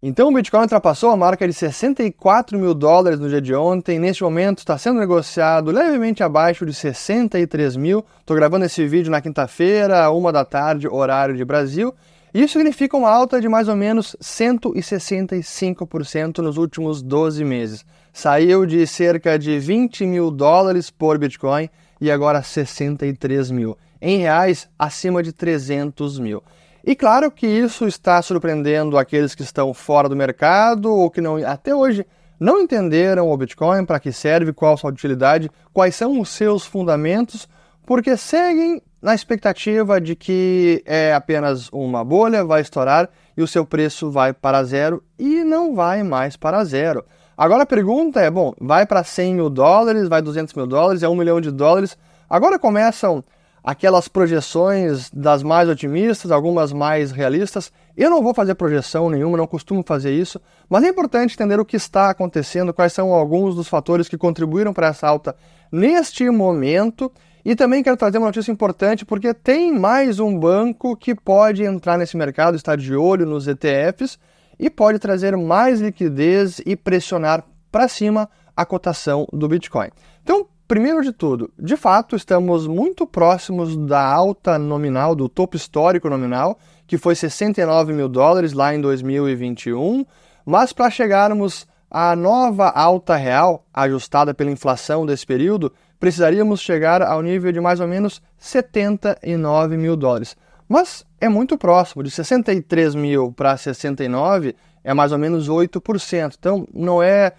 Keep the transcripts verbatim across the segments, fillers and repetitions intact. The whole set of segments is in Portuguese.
Então o Bitcoin ultrapassou a marca de sessenta e quatro mil dólares no dia de ontem. Neste momento está sendo negociado levemente abaixo de sessenta e três mil. Estou gravando esse vídeo na quinta-feira, uma da tarde, horário de Brasil. Isso significa uma alta de mais ou menos cento e sessenta e cinco por cento nos últimos doze meses. Saiu de cerca de vinte mil dólares por Bitcoin e agora sessenta e três mil. Em reais, acima de trezentos mil. E claro que isso está surpreendendo aqueles que estão fora do mercado ou que não, até hoje não entenderam o Bitcoin, para que serve, qual a sua utilidade, quais são os seus fundamentos, porque seguem na expectativa de que é apenas uma bolha, vai estourar e o seu preço vai para zero e não vai mais para zero. Agora a pergunta é, bom, vai para cem mil dólares, vai duzentos mil dólares, é um milhão de dólares. Agora começam aquelas projeções das mais otimistas, algumas mais realistas. Eu não vou fazer projeção nenhuma, não costumo fazer isso, mas é importante entender o que está acontecendo, quais são alguns dos fatores que contribuíram para essa alta neste momento. E também quero trazer uma notícia importante, porque tem mais um banco que pode entrar nesse mercado, está de olho nos E T Fs e pode trazer mais liquidez e pressionar para cima a cotação do Bitcoin. Então, primeiro de tudo, de fato, estamos muito próximos da alta nominal, do topo histórico nominal, que foi sessenta e nove mil dólares lá em dois mil e vinte e um, mas para chegarmos à nova alta real, ajustada pela inflação desse período, precisaríamos chegar ao nível de mais ou menos setenta e nove mil dólares. Mas é muito próximo, de sessenta e três mil para sessenta e nove é mais ou menos oito por cento, então não é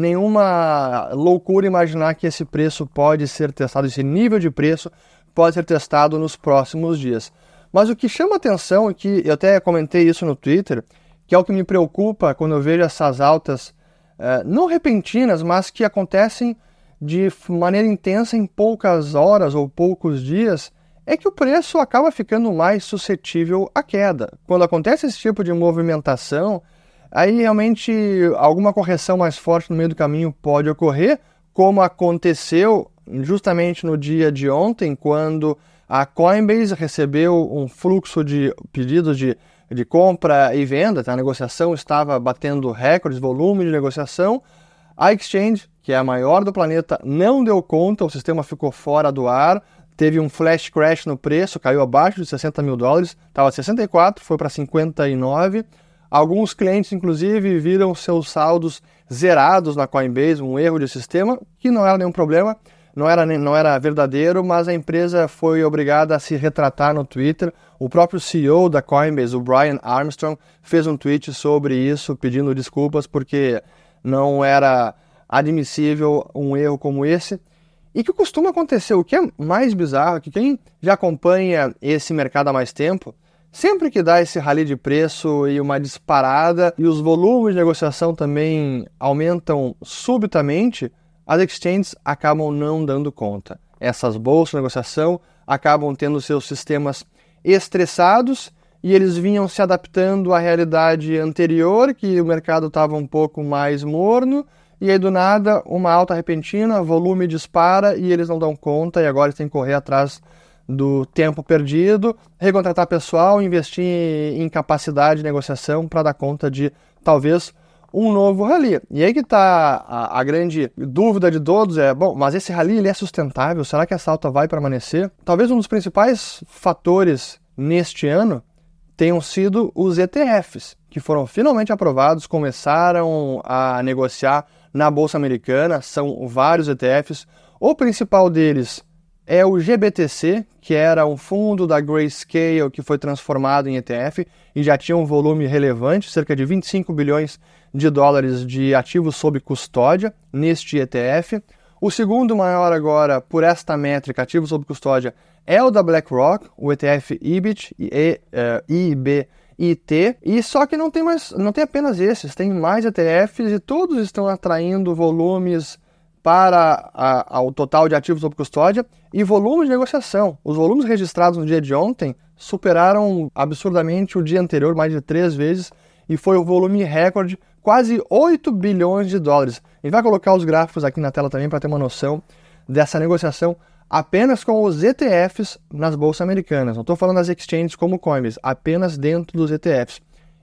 nenhuma loucura imaginar que esse preço pode ser testado, esse nível de preço pode ser testado nos próximos dias. Mas o que chama atenção, e que eu até comentei isso no Twitter, que é o que me preocupa quando eu vejo essas altas, eh, não repentinas, mas que acontecem de maneira intensa em poucas horas ou poucos dias, é que o preço acaba ficando mais suscetível à queda. Quando acontece esse tipo de movimentação, aí realmente alguma correção mais forte no meio do caminho pode ocorrer, como aconteceu justamente no dia de ontem, quando a Coinbase recebeu um fluxo de pedidos de, de compra e venda, tá? A negociação estava batendo recordes, volume de negociação. A exchange, que é a maior do planeta, não deu conta, o sistema ficou fora do ar, teve um flash crash no preço, caiu abaixo de sessenta mil dólares, estava sessenta e quatro, foi para cinquenta e nove. Alguns clientes, inclusive, viram seus saldos zerados na Coinbase, um erro de sistema, que não era nenhum problema, não era, não era verdadeiro, mas a empresa foi obrigada a se retratar no Twitter. O próprio C E O da Coinbase, o Brian Armstrong, fez um tweet sobre isso, pedindo desculpas, porque não era admissível um erro como esse. E que costuma acontecer, o que é mais bizarro, é que quem já acompanha esse mercado há mais tempo, sempre que dá esse rally de preço e uma disparada e os volumes de negociação também aumentam subitamente, as exchanges acabam não dando conta. Essas bolsas de negociação acabam tendo seus sistemas estressados e eles vinham se adaptando à realidade anterior, que o mercado estava um pouco mais morno, e aí do nada uma alta repentina, volume dispara e eles não dão conta e agora eles têm que correr atrás do tempo perdido, recontratar pessoal, investir em capacidade de negociação para dar conta de talvez um novo rally. E aí que está a, a grande dúvida de todos, é, bom, mas esse rally ele é sustentável? Será que essa alta vai permanecer? Talvez um dos principais fatores neste ano tenham sido os E T Fs, que foram finalmente aprovados, começaram a negociar na Bolsa Americana, são vários E T Fs. O principal deles é o G B T C, que era um fundo da Grayscale que foi transformado em E T F e já tinha um volume relevante, cerca de vinte e cinco bilhões de dólares de ativos sob custódia neste E T F. O segundo maior agora, por esta métrica, ativos sob custódia, é o da BlackRock, o E T F I B I T, e, uh, I B I T, e só que não tem, mais, não tem apenas esses, tem mais E T Fs e todos estão atraindo volumes para a, ao total de ativos sob custódia e volume de negociação. Os volumes registrados no dia de ontem superaram absurdamente o dia anterior, mais de três vezes, e foi o volume recorde, quase oito bilhões de dólares. A gente vai colocar os gráficos aqui na tela também para ter uma noção dessa negociação apenas com os E T Fs nas bolsas americanas. Não estou falando das exchanges como Coinbase, apenas dentro dos E T Fs.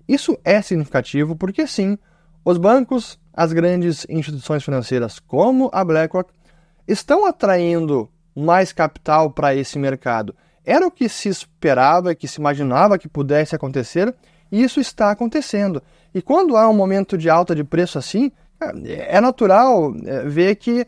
Isso é significativo porque, sim, os bancos, as grandes instituições financeiras como a BlackRock, estão atraindo mais capital para esse mercado. Era o que se esperava, que se imaginava que pudesse acontecer, e isso está acontecendo. E quando há um momento de alta de preço assim, é natural ver que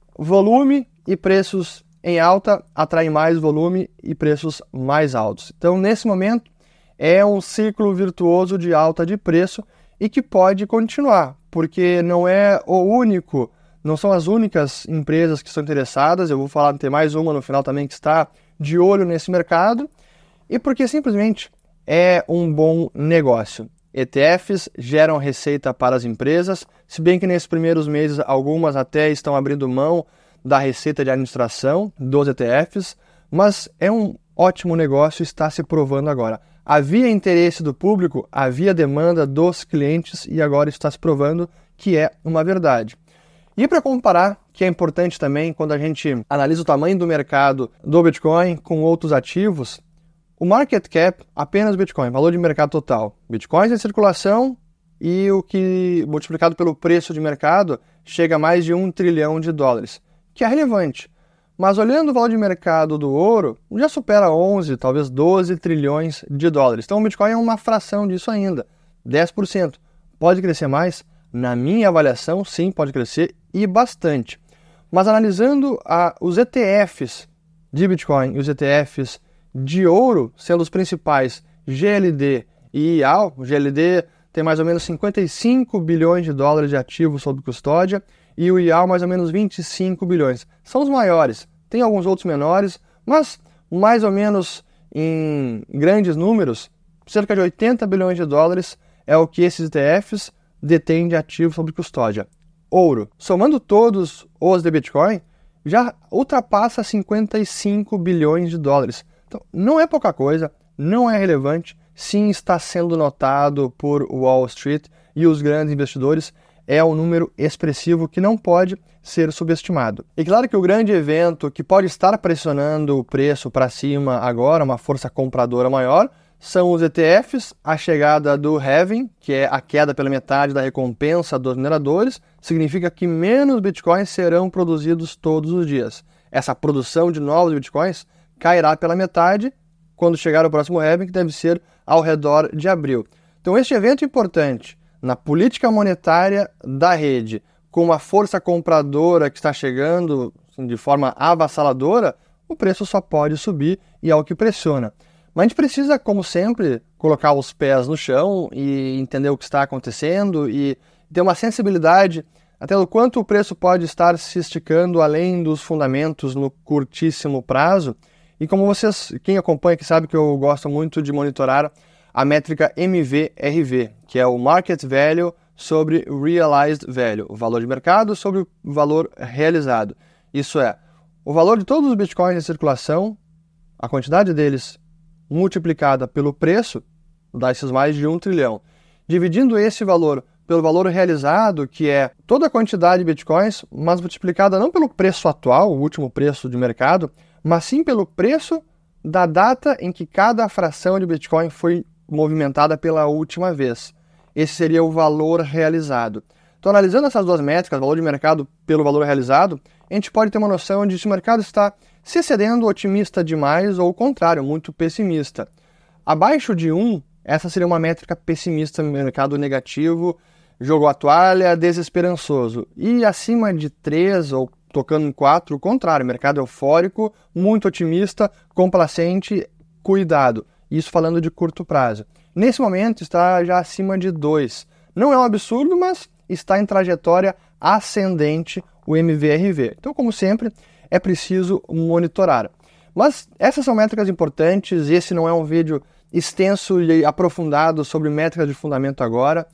volume e preços em alta atraem mais volume e preços mais altos. Então, nesse momento, é um ciclo virtuoso de alta de preço e que pode continuar, porque não é o único, não são as únicas empresas que estão interessadas. Eu vou falar, tem mais uma no final também que está de olho nesse mercado, e porque simplesmente é um bom negócio. E T Fs geram receita para as empresas, se bem que nesses primeiros meses algumas até estão abrindo mão da receita de administração dos E T Fs, mas é um ótimo negócio e está se provando agora. Havia interesse do público, havia demanda dos clientes e agora está se provando que é uma verdade. E para comparar, que é importante também quando a gente analisa o tamanho do mercado do Bitcoin com outros ativos, o market cap, apenas Bitcoin, valor de mercado total, Bitcoins em circulação e o que multiplicado pelo preço de mercado chega a mais de um trilhão de dólares, que é relevante. Mas olhando o valor de mercado do ouro, já supera onze, talvez doze trilhões de dólares. Então o Bitcoin é uma fração disso ainda, dez por cento. Pode crescer mais? Na minha avaliação, sim, pode crescer e bastante. Mas analisando a, os E T Fs de Bitcoin e os E T Fs de ouro, sendo os principais G L D e I A L, o G L D tem mais ou menos cinquenta e cinco bilhões de dólares de ativos sob custódia, e o I A L mais ou menos vinte e cinco bilhões. São os maiores. Tem alguns outros menores, mas mais ou menos em grandes números, cerca de oitenta bilhões de dólares é o que esses E T Fs detêm de ativos sob custódia. Ouro, somando todos os de Bitcoin, já ultrapassa cinquenta e cinco bilhões de dólares. Então, não é pouca coisa, não é relevante, sim está sendo notado por Wall Street e os grandes investidores. É um número expressivo que não pode ser subestimado. E claro que o grande evento que pode estar pressionando o preço para cima agora, uma força compradora maior, são os E T Fs, a chegada do halving, que é a queda pela metade da recompensa dos mineradores, significa que menos bitcoins serão produzidos todos os dias. Essa produção de novos bitcoins cairá pela metade quando chegar o próximo halving, que deve ser ao redor de abril. Então este evento importante na política monetária da rede, com uma força compradora que está chegando assim, de forma avassaladora, o preço só pode subir e é o que pressiona. Mas a gente precisa, como sempre, colocar os pés no chão e entender o que está acontecendo e ter uma sensibilidade até o quanto o preço pode estar se esticando além dos fundamentos no curtíssimo prazo. E como vocês, quem acompanha aqui sabe que eu gosto muito de monitorar a métrica M V R V, que é o Market Value sobre Realized Value, o valor de mercado sobre o valor realizado. Isso é, o valor de todos os bitcoins em circulação, a quantidade deles multiplicada pelo preço, dá esses mais de um trilhão. Dividindo esse valor pelo valor realizado, que é toda a quantidade de bitcoins, mas multiplicada não pelo preço atual, o último preço de mercado, mas sim pelo preço da data em que cada fração de bitcoin foi movimentada pela última vez. Esse seria o valor realizado. Então, analisando essas duas métricas, valor de mercado pelo valor realizado, a gente pode ter uma noção de se o mercado está se excedendo otimista demais ou o contrário, muito pessimista. Abaixo de um, essa seria uma métrica pessimista, mercado negativo, jogou a toalha, desesperançoso. E acima de três ou tocando em quatro, o contrário, mercado eufórico, muito otimista, complacente, cuidado. Isso falando de curto prazo. Nesse momento está já acima de dois. Não é um absurdo, mas está em trajetória ascendente o M V R V. Então, como sempre, é preciso monitorar. Mas essas são métricas importantes, esse não é um vídeo extenso e aprofundado sobre métricas de fundamento agora,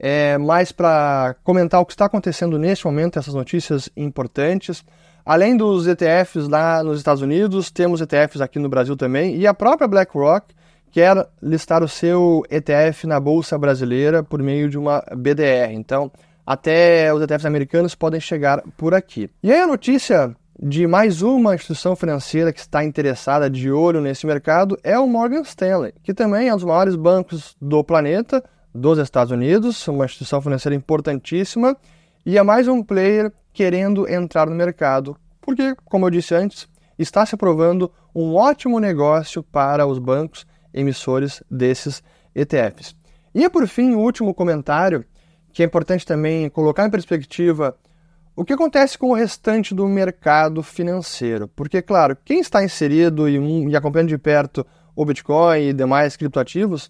é mais para comentar o que está acontecendo neste momento, essas notícias importantes. Além dos E T Fs lá nos Estados Unidos, temos E T Fs aqui no Brasil também, e a própria BlackRock quer listar o seu E T F na Bolsa Brasileira por meio de uma B D R. Então, até os E T Fs americanos podem chegar por aqui. E aí a notícia de mais uma instituição financeira que está interessada de olho nesse mercado é o Morgan Stanley, que também é um dos maiores bancos do planeta, dos Estados Unidos, uma instituição financeira importantíssima, e é mais um player querendo entrar no mercado, porque, como eu disse antes, está se provando um ótimo negócio para os bancos emissores desses E T Fs. E, por fim, o último comentário, que é importante também colocar em perspectiva o que acontece com o restante do mercado financeiro. Porque, claro, quem está inserido e, e acompanhando de perto o Bitcoin e demais criptoativos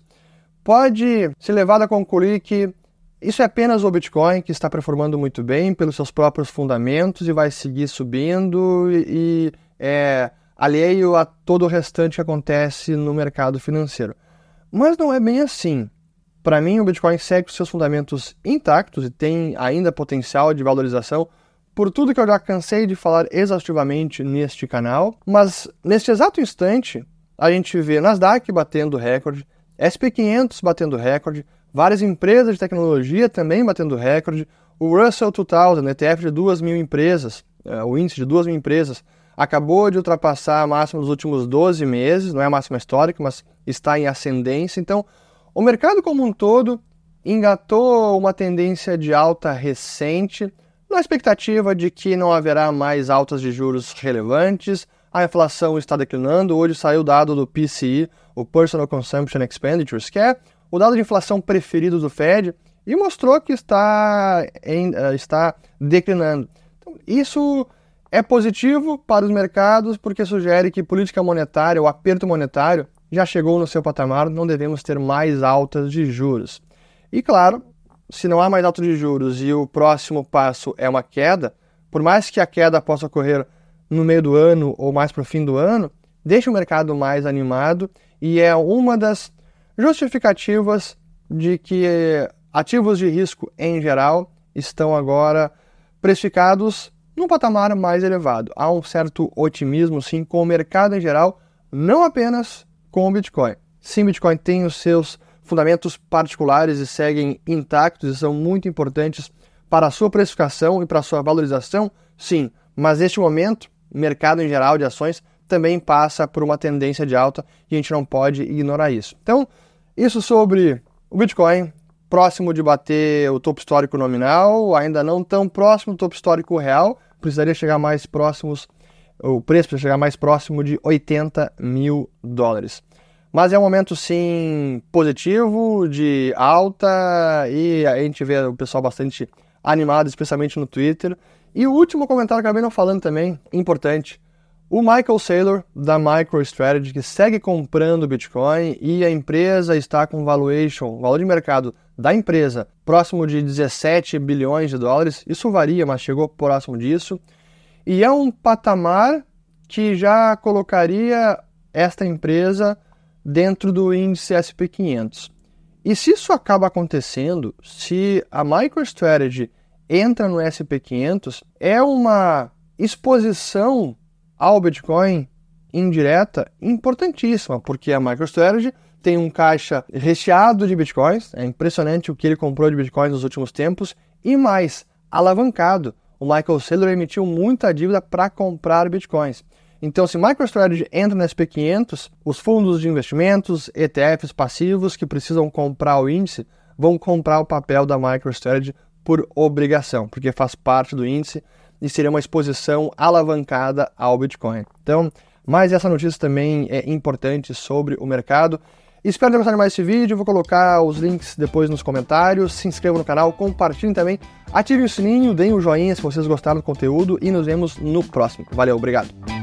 pode ser levado a concluir que isso é apenas o Bitcoin, que está performando muito bem pelos seus próprios fundamentos e vai seguir subindo e, e é alheio a todo o restante que acontece no mercado financeiro. Mas não é bem assim. Para mim, o Bitcoin segue os seus fundamentos intactos e tem ainda potencial de valorização por tudo que eu já cansei de falar exaustivamente neste canal. Mas, neste exato instante, a gente vê Nasdaq batendo recorde, S P quinhentos batendo recorde, várias empresas de tecnologia também batendo recorde, o Russell dois mil, E T F de duas mil empresas, o índice de duas mil empresas, acabou de ultrapassar a máxima dos últimos doze meses, não é a máxima histórica, mas está em ascendência. Então, o mercado como um todo engatou uma tendência de alta recente, na expectativa de que não haverá mais altas de juros relevantes, a inflação está declinando. Hoje saiu o dado do P C I, o Personal Consumption Expenditures, que é o dado de inflação preferido do Fed, e mostrou que está, em, uh, está declinando. Então, isso é positivo para os mercados porque sugere que política monetária, o aperto monetário, já chegou no seu patamar, não devemos ter mais altas de juros. E claro, se não há mais altas de juros e o próximo passo é uma queda, por mais que a queda possa ocorrer no meio do ano ou mais para o fim do ano, deixa o mercado mais animado e é uma das justificativas de que ativos de risco em geral estão agora precificados num patamar mais elevado. Há um certo otimismo, sim, com o mercado em geral, não apenas com o Bitcoin. Sim, Bitcoin tem os seus fundamentos particulares e seguem intactos e são muito importantes para a sua precificação e para a sua valorização, sim, mas neste momento, o mercado em geral de ações também passa por uma tendência de alta e a gente não pode ignorar isso. Então, isso sobre o Bitcoin, próximo de bater o topo histórico nominal, ainda não tão próximo do topo histórico real, precisaria chegar mais próximos, o preço precisa chegar mais próximo de oitenta mil dólares. Mas é um momento, sim, positivo, de alta, e a gente vê o pessoal bastante animado, especialmente no Twitter. E o último comentário que eu acabei não falando também, importante, o Michael Saylor, da MicroStrategy, que segue comprando Bitcoin e a empresa está com valuation, o valor de mercado da empresa, próximo de dezessete bilhões de dólares. Isso varia, mas chegou próximo disso. E é um patamar que já colocaria esta empresa dentro do índice S P quinhentos. E se isso acaba acontecendo, se a MicroStrategy entra no S P quinhentos, é uma exposição ao Bitcoin indireta importantíssima, porque a MicroStrategy tem um caixa recheado de Bitcoins, é impressionante o que ele comprou de Bitcoins nos últimos tempos, e mais, alavancado. O Michael Saylor emitiu muita dívida para comprar Bitcoins. Então, se MicroStrategy entra no S P quinhentos, os fundos de investimentos, E T Fs passivos que precisam comprar o índice, vão comprar o papel da MicroStrategy por obrigação, porque faz parte do índice e seria uma exposição alavancada ao Bitcoin. Então, mais essa notícia também é importante sobre o mercado. Espero ter gostado mais desse vídeo, vou colocar os links depois nos comentários, se inscrevam no canal, compartilhem também, ativem o sininho, deem o joinha se vocês gostaram do conteúdo e nos vemos no próximo. Valeu, obrigado!